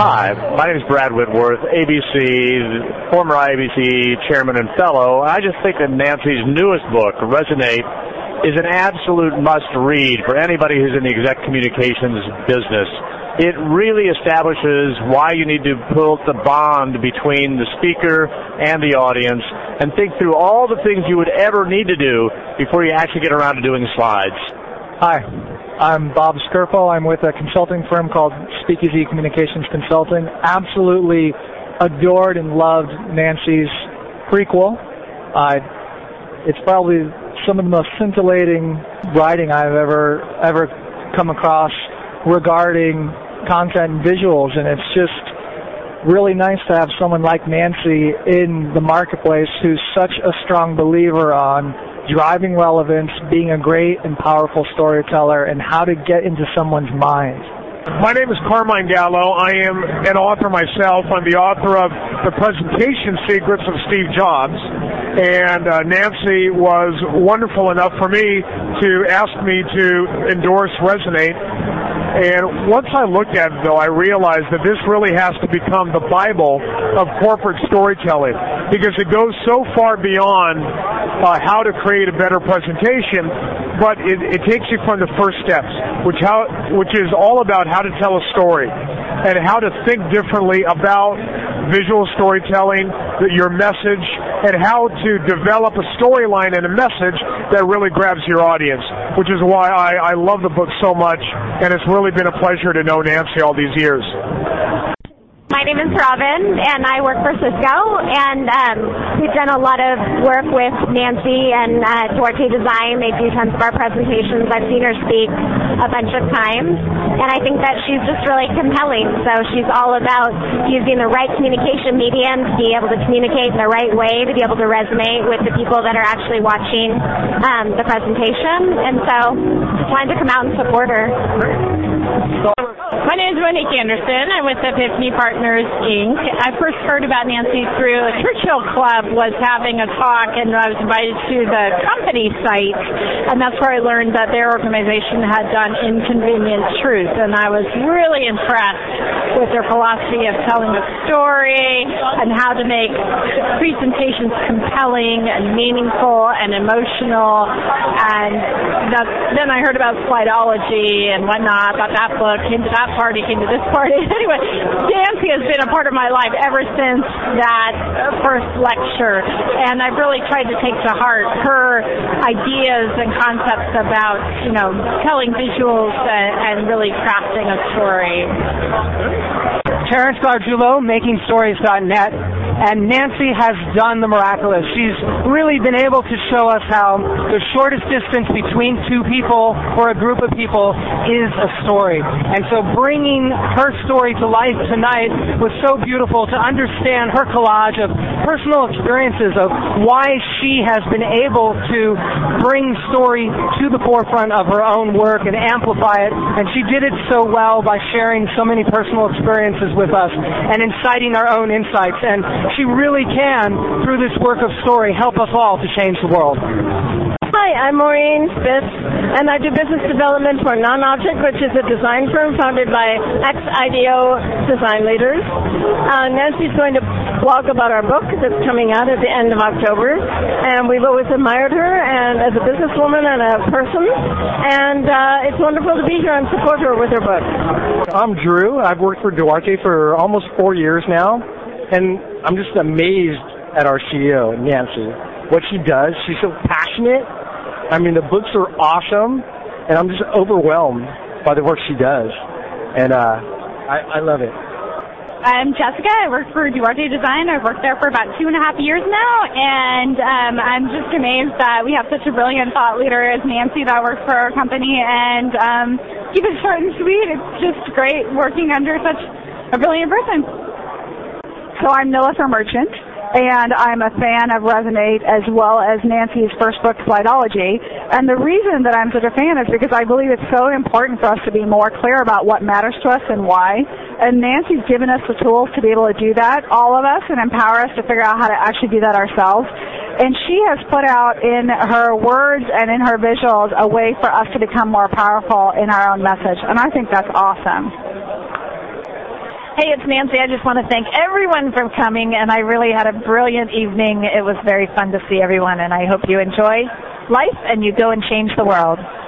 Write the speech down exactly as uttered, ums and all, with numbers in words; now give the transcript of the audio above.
Hi, my name is Brad Whitworth, A B C, former I A B C chairman and fellow. I just think that Nancy's newest book, Resonate, is an absolute must-read for anybody who's in the exec communications business. It really establishes why you need to build the bond between the speaker and the audience and think through all the things you would ever need to do before you actually get around to doing slides. Hi, I'm Bob Skirpo. I'm with a consulting firm called Speakeasy Communications Consulting. Absolutely adored and loved Nancy's prequel. Uh, it's probably some of the most scintillating writing I've ever ever come across regarding content and visuals, and it's just really nice to have someone like Nancy in the marketplace who's such a strong believer on driving relevance, being a great and powerful storyteller, and how to get into someone's mind. My name is Carmine Gallo. I am an author myself. I'm the author of The Presentation Secrets of Steve Jobs. And uh, Nancy was wonderful enough for me to ask me to endorse Resonate. And once I looked at it, though, I realized that this really has to become the Bible of corporate storytelling, because it goes so far beyond uh, how to create a better presentation, but it, it takes you from the first steps, which how which is all about how to tell a story and how to think differently about visual storytelling, your message, and how to develop a storyline and a message that really grabs your audience, which is why I, I love the book so much, and it's really been a pleasure to know Nancy all these years. My name is Robin, and I work for Cisco, and um, we've done a lot of work with Nancy and uh, Duarte Design. They do tons of our presentations. I've seen her speak a bunch of times, and I think that she's just really compelling. So she's all about using the right communication medium to be able to communicate in the right way, to be able to resonate with the people that are actually watching um, the presentation. And so just wanted to come out and support her. My name is Monique Anderson. I'm with Epiphany Partners, Incorporated. I first heard about Nancy through a Churchill Club was having a talk, and I was invited to the company site, and that's where I learned that their organization had done Inconvenient Truth, and I was really impressed with their philosophy of telling a story and how to make presentations compelling and meaningful and emotional. And that, then I heard about Slideology and whatnot, about that book, came to that party, came to this party. Anyway, Nancy has been a part of my life ever since that first lecture, and I've really tried to take to heart her ideas and concepts about, you know, telling visuals and, and really crafting a story. Terrence Gargiulo, Making Stories dot net, and Nancy has done the miraculous. She's really been able to show us how the shortest distance between two people or a group of people is a story. And so bringing her story to life tonight was so beautiful to understand her collage of personal experiences of why she has been able to bring story to the forefront of her own work and amplify it. And she did it so well by sharing so many personal experiences with us and inciting our own insights. And she really can, through this work of story, help us all to change the world. Hi, I'm Maureen Spitz, and I do business development for Non-Object, which is a design firm founded by ex-I D O design leaders. Uh, Nancy's going to blog about our book that's coming out at the end of October, and we've always admired her and as a businesswoman and a person, and uh, it's wonderful to be here and support her with her book. I'm Drew. I've worked for Duarte for almost four years now, and I'm just amazed at our C E O, Nancy. What she does, she's so passionate. I mean, the books are awesome, and I'm just overwhelmed by the work she does, and uh, I, I love it. I'm Jessica. I work for Duarte Design. I've worked there for about two and a half years now, and um, I'm just amazed that we have such a brilliant thought leader as Nancy that works for our company, and um, keep it short and sweet. It's just great working under such a brilliant person. So I'm Melissa Merchant, and I'm a fan of Resonate as well as Nancy's first book, Slideology. And the reason that I'm such a fan is because I believe it's so important for us to be more clear about what matters to us and why. And Nancy's given us the tools to be able to do that, all of us, and empower us to figure out how to actually do that ourselves. And she has put out in her words and in her visuals a way for us to become more powerful in our own message. And I think that's awesome. Hey, it's Nancy. I just want to thank everyone for coming, and I really had a brilliant evening. It was very fun to see everyone, and I hope you enjoy life and you go and change the world.